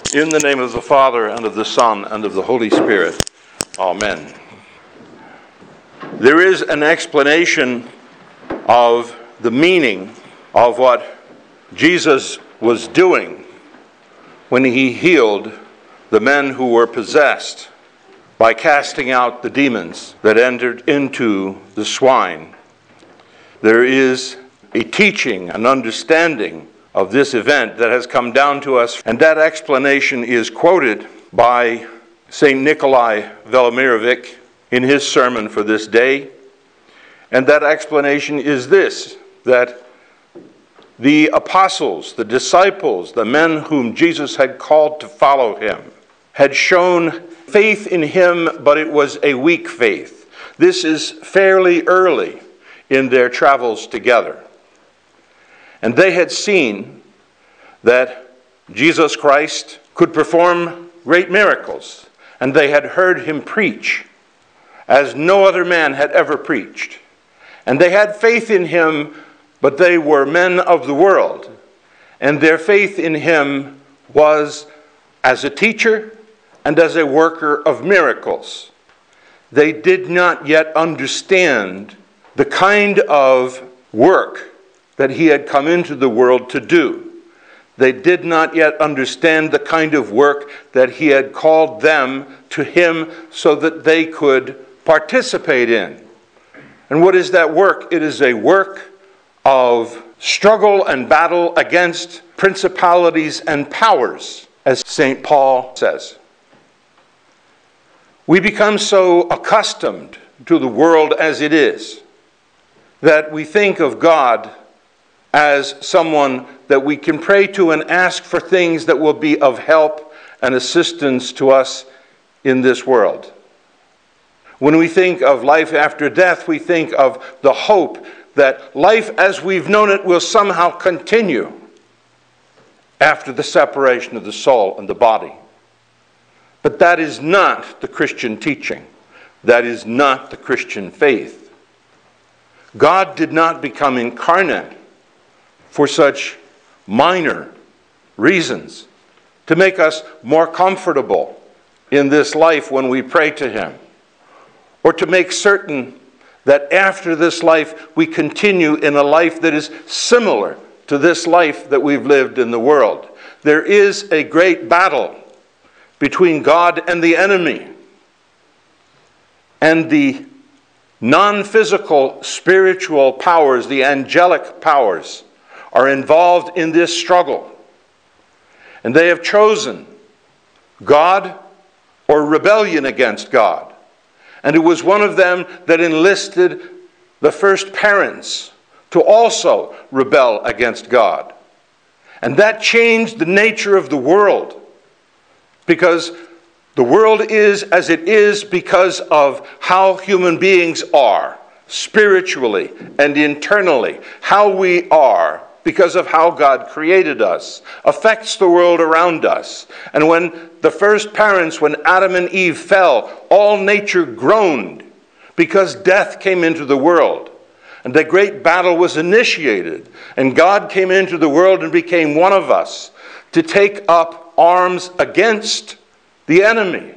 In the name of the Father, and of the Son, and of the Holy Spirit. Amen. There is an explanation of the meaning of what Jesus was doing when he healed the men who were possessed by casting out the demons that entered into the swine. There is a teaching, an understanding of this event that has come down to us, and that explanation is quoted by St. Nikolai Velimirovic in his sermon for this day. And that explanation is this, that the apostles, the disciples, the men whom Jesus had called to follow him, had shown faith in him, but it was a weak faith. This is fairly early in their travels together. And they had seen that Jesus Christ could perform great miracles, and they had heard him preach as no other man had ever preached. And they had faith in him, but they were men of the world, and their faith in him was as a teacher and as a worker of miracles. They did not yet understand the kind of work that he had come into the world to do. They did not yet understand the kind of work that he had called them to him so that they could participate in. And what is that work? It is a work of struggle and battle against principalities and powers, as St. Paul says. We become so accustomed to the world as it is that we think of God as someone that we can pray to and ask for things that will be of help and assistance to us in this world. When we think of life after death, we think of the hope that life as we've known it will somehow continue after the separation of the soul and the body. But that is not the Christian teaching. That is not the Christian faith. God did not become incarnate for such minor reasons, to make us more comfortable in this life when we pray to him, or to make certain that after this life we continue in a life that is similar to this life that we've lived in the world. There is a great battle between God and the enemy, and the non-physical spiritual powers, the angelic powers, are involved in this struggle. And they have chosen God or rebellion against God. And it was one of them that enlisted the first parents to also rebel against God. And that changed the nature of the world, because the world is as it is because of how human beings are, spiritually and internally. How we are, because of how God created us, affects the world around us. And when the first parents, when Adam and Eve fell, all nature groaned because death came into the world. And the great battle was initiated. And God came into the world and became one of us to take up arms against the enemy.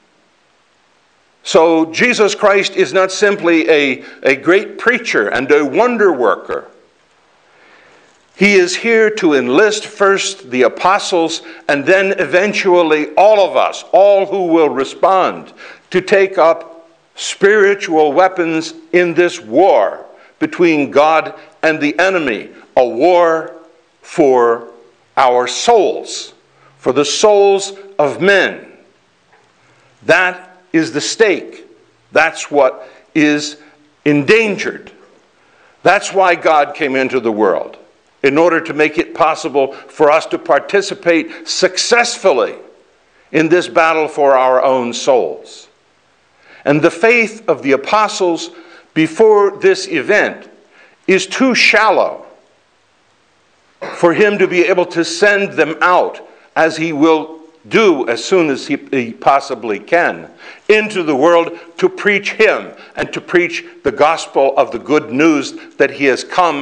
So Jesus Christ is not simply a great preacher and a wonder worker. He is here to enlist first the apostles and then eventually all of us, all who will respond, to take up spiritual weapons in this war between God and the enemy, a war for our souls, for the souls of men. That is the stake. That's what is endangered. That's why God came into the world, in order to make it possible for us to participate successfully in this battle for our own souls. And the faith of the apostles before this event is too shallow for him to be able to send them out, as he will do as soon as he possibly can, into the world to preach him and to preach the gospel of the good news that he has come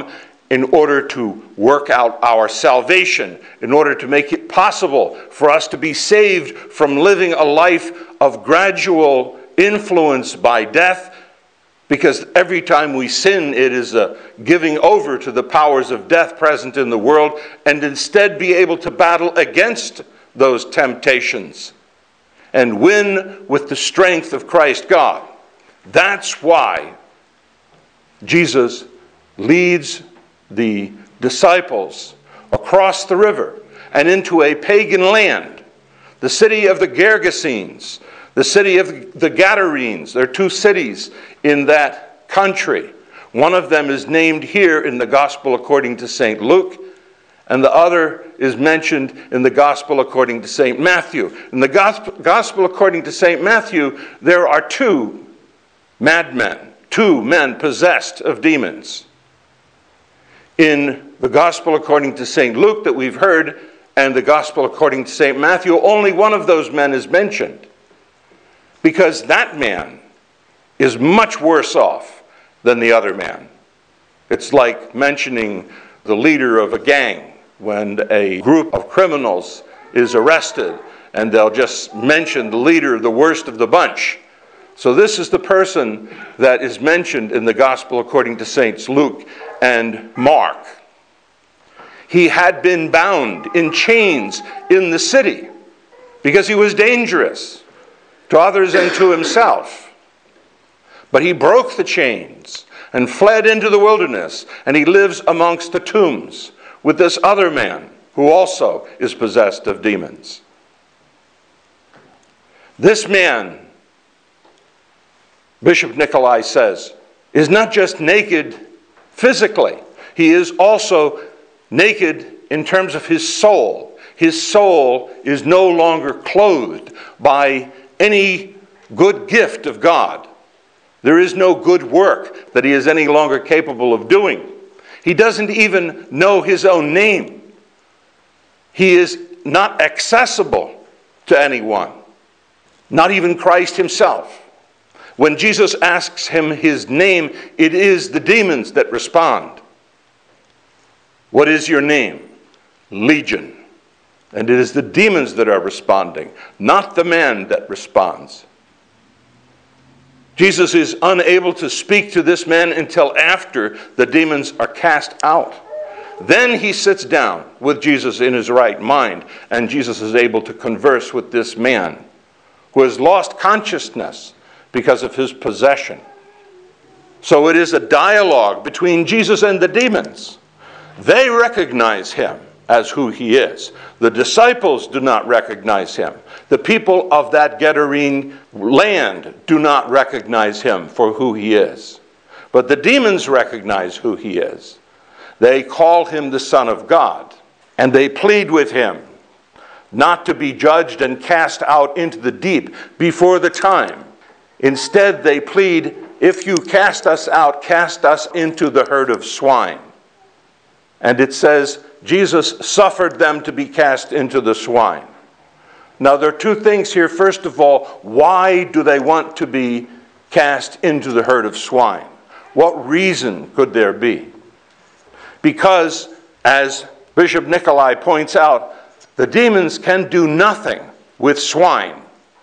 in order to work out our salvation, in order to make it possible for us to be saved from living a life of gradual influence by death, because every time we sin, it is a giving over to the powers of death present in the world, and instead be able to battle against those temptations and win with the strength of Christ God. That's why Jesus leads the disciples across the river and into a pagan land, the city of the Gergesenes, the city of the Gadarenes. There are two cities in that country. One of them is named here in the Gospel according to St. Luke, and the other is mentioned in the Gospel according to St. Matthew. In the Gospel according to St. Matthew, there are two madmen, two men possessed of demons. In the Gospel according to St. Luke that we've heard, and the Gospel according to St. Matthew, only one of those men is mentioned, because that man is much worse off than the other man. It's like mentioning the leader of a gang when a group of criminals is arrested, and they'll just mention the leader, the worst of the bunch. So this is the person that is mentioned in the Gospel according to Saints Luke and Mark. He had been bound in chains in the city because he was dangerous to others and to himself. But he broke the chains and fled into the wilderness, and he lives amongst the tombs with this other man who also is possessed of demons. This man, Bishop Nicolai says, is not just naked physically. He is also naked in terms of his soul. His soul is no longer clothed by any good gift of God. There is no good work that he is any longer capable of doing. He doesn't even know his own name. He is not accessible to anyone, not even Christ himself. When Jesus asks him his name, it is the demons that respond. What is your name? Legion. And it is the demons that are responding, not the man that responds. Jesus is unable to speak to this man until after the demons are cast out. Then he sits down with Jesus in his right mind, and Jesus is able to converse with this man who has lost consciousness because of his possession. So it is a dialogue between Jesus and the demons. They recognize him as who he is. The disciples do not recognize him. The people of that Gadarene land do not recognize him for who he is. But the demons recognize who he is. They call him the Son of God, and they plead with him not to be judged and cast out into the deep before the time. Instead, they plead, if you cast us out, cast us into the herd of swine. And it says, Jesus suffered them to be cast into the swine. Now, there are two things here. First of all, why do they want to be cast into the herd of swine? What reason could there be? Because, as Bishop Nicolai points out, the demons can do nothing with swine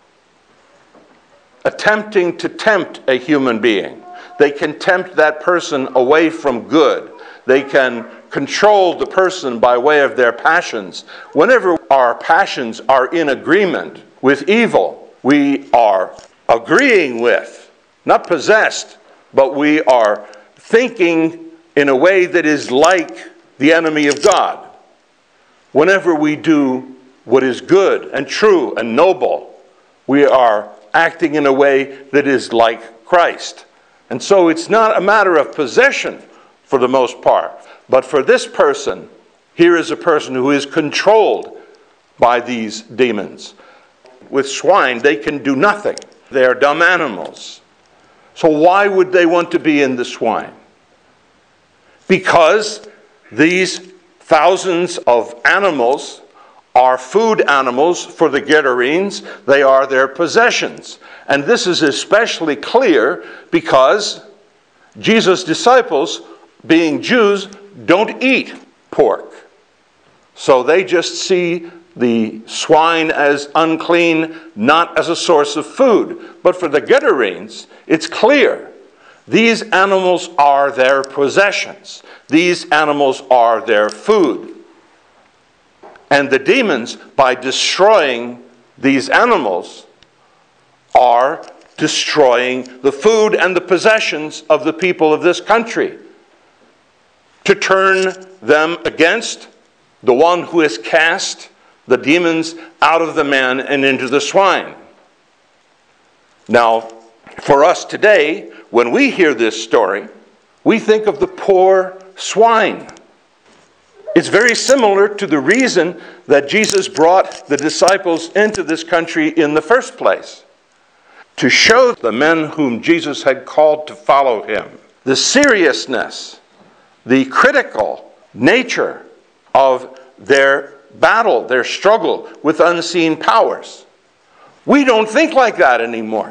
attempting to tempt a human being. They can tempt that person away from good. They can control the person by way of their passions. Whenever our passions are in agreement with evil, we are agreeing with, not possessed, but we are thinking in a way that is like the enemy of God. Whenever we do what is good and true and noble, we are acting in a way that is like Christ. And so it's not a matter of possession for the most part. But for this person, here is a person who is controlled by these demons. With swine, they can do nothing. They are dumb animals. So why would they want to be in the swine? Because these thousands of animals are food animals for the Gadarenes. They are their possessions. And this is especially clear because Jesus' disciples, being Jews, don't eat pork. So they just see the swine as unclean, not as a source of food. But for the Gadarenes, it's clear. These animals are their possessions. These animals are their food. And the demons, by destroying these animals, are destroying the food and the possessions of the people of this country, to turn them against the one who has cast the demons out of the man and into the swine. Now, for us today, when we hear this story, we think of the poor swine. It's very similar to the reason that Jesus brought the disciples into this country in the first place, to show the men whom Jesus had called to follow him the seriousness, the critical nature of their battle, their struggle with unseen powers. We don't think like that anymore.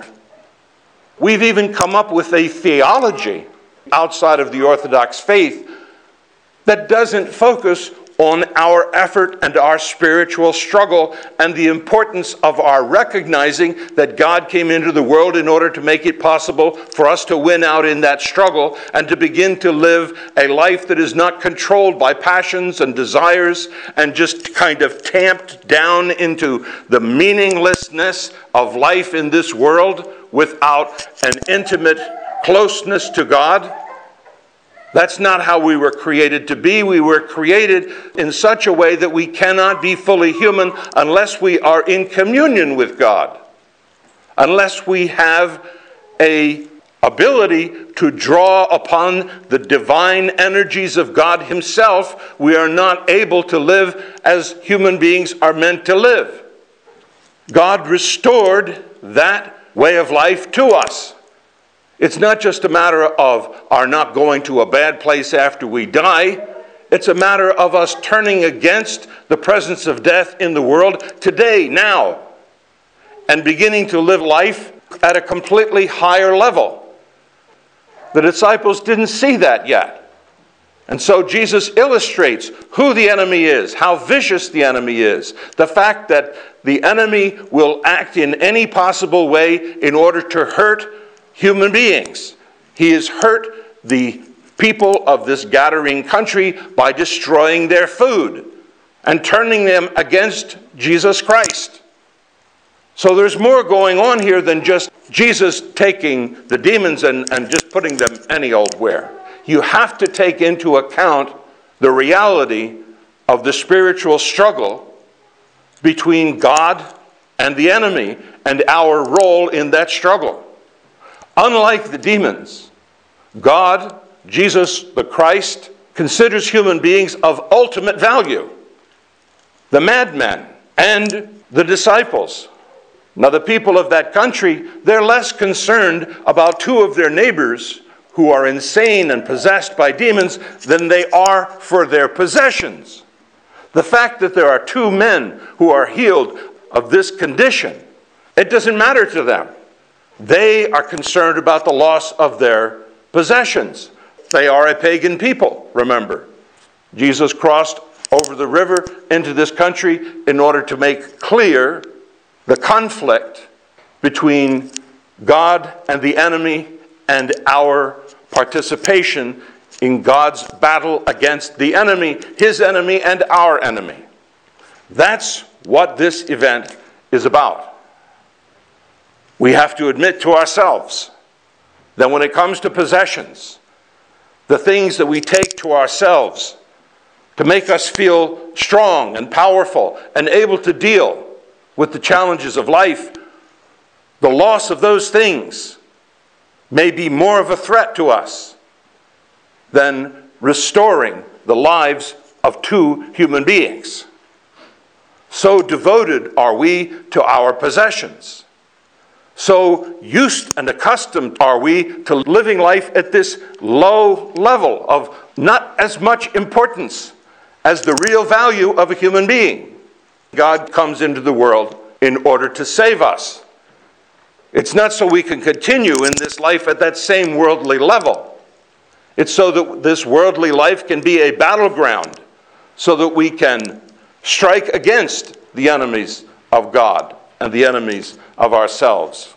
We've even come up with a theology outside of the Orthodox faith that doesn't focus on our effort and our spiritual struggle and the importance of our recognizing that God came into the world in order to make it possible for us to win out in that struggle and to begin to live a life that is not controlled by passions and desires and just kind of tamped down into the meaninglessness of life in this world without an intimate closeness to God. That's not how we were created to be. We were created in such a way that we cannot be fully human unless we are in communion with God. Unless we have an ability to draw upon the divine energies of God himself, we are not able to live as human beings are meant to live. God restored that way of life to us. It's not just a matter of our not going to a bad place after we die. It's a matter of us turning against the presence of death in the world today, now, and beginning to live life at a completely higher level. The disciples didn't see that yet. And so Jesus illustrates who the enemy is, how vicious the enemy is, the fact that the enemy will act in any possible way in order to hurt human beings. He has hurt the people of this Gadarene country by destroying their food and turning them against Jesus Christ. So there's more going on here than just Jesus taking the demons and just putting them any old where. You have to take into account the reality of the spiritual struggle between God and the enemy and our role in that struggle. Unlike the demons, God, Jesus the Christ, considers human beings of ultimate value. The madmen and the disciples. Now the people of that country, they're less concerned about two of their neighbors who are insane and possessed by demons than they are for their possessions. The fact that there are two men who are healed of this condition, it doesn't matter to them. They are concerned about the loss of their possessions. They are a pagan people, remember. Jesus crossed over the river into this country in order to make clear the conflict between God and the enemy and our participation in God's battle against the enemy, his enemy and our enemy. That's what this event is about. We have to admit to ourselves that when it comes to possessions, the things that we take to ourselves to make us feel strong and powerful and able to deal with the challenges of life, the loss of those things may be more of a threat to us than restoring the lives of two human beings. So devoted are we to our possessions. So used and accustomed are we to living life at this low level of not as much importance as the real value of a human being. God comes into the world in order to save us. It's not so we can continue in this life at that same worldly level. It's so that this worldly life can be a battleground, so that we can strike against the enemies of God and the enemies of ourselves.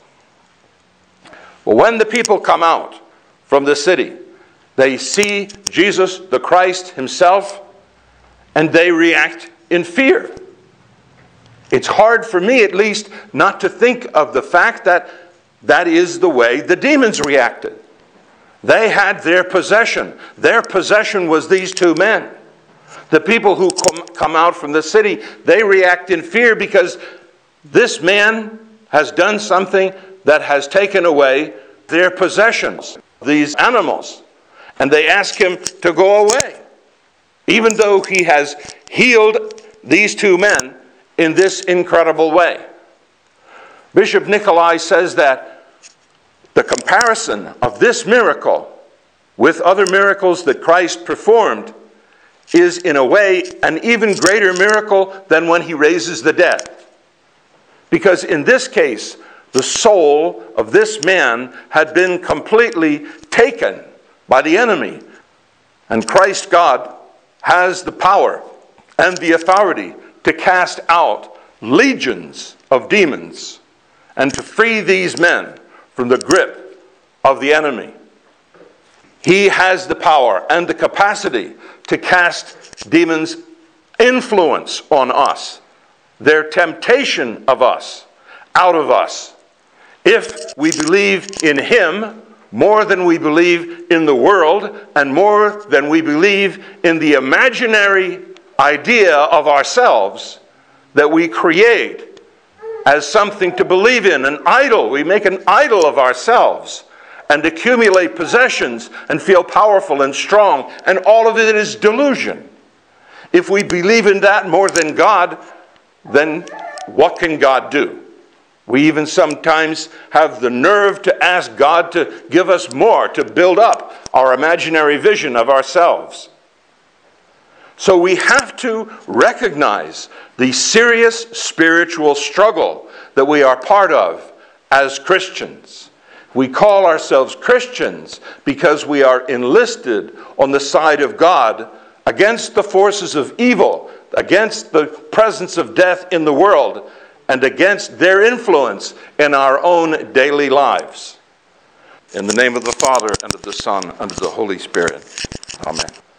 Well, when the people come out from the city, they see Jesus the Christ himself, and they react in fear. It's hard for me, at least, not to think of the fact that that is the way the demons reacted. They had their possession. Their possession was these two men. The people who come out from the city, they react in fear because this man has done something that has taken away their possessions, these animals. And they ask him to go away, even though he has healed these two men in this incredible way. Bishop Nicolai says that the comparison of this miracle with other miracles that Christ performed is in a way an even greater miracle than when he raises the dead. Because in this case, the soul of this man had been completely taken by the enemy. And Christ God has the power and the authority to cast out legions of demons and to free these men from the grip of the enemy. He has the power and the capacity to cast demons' influence on us, their temptation of us, out of us, if we believe in him more than we believe in the world and more than we believe in the imaginary idea of ourselves that we create as something to believe in, an idol. We make an idol of ourselves and accumulate possessions and feel powerful and strong, and all of it is delusion. If we believe in that more than God, then what can God do? We even sometimes have the nerve to ask God to give us more, to build up our imaginary vision of ourselves. So we have to recognize the serious spiritual struggle that we are part of as Christians. We call ourselves Christians because we are enlisted on the side of God against the forces of evil, against the presence of death in the world, and against their influence in our own daily lives. In the name of the Father, and of the Son, and of the Holy Spirit. Amen.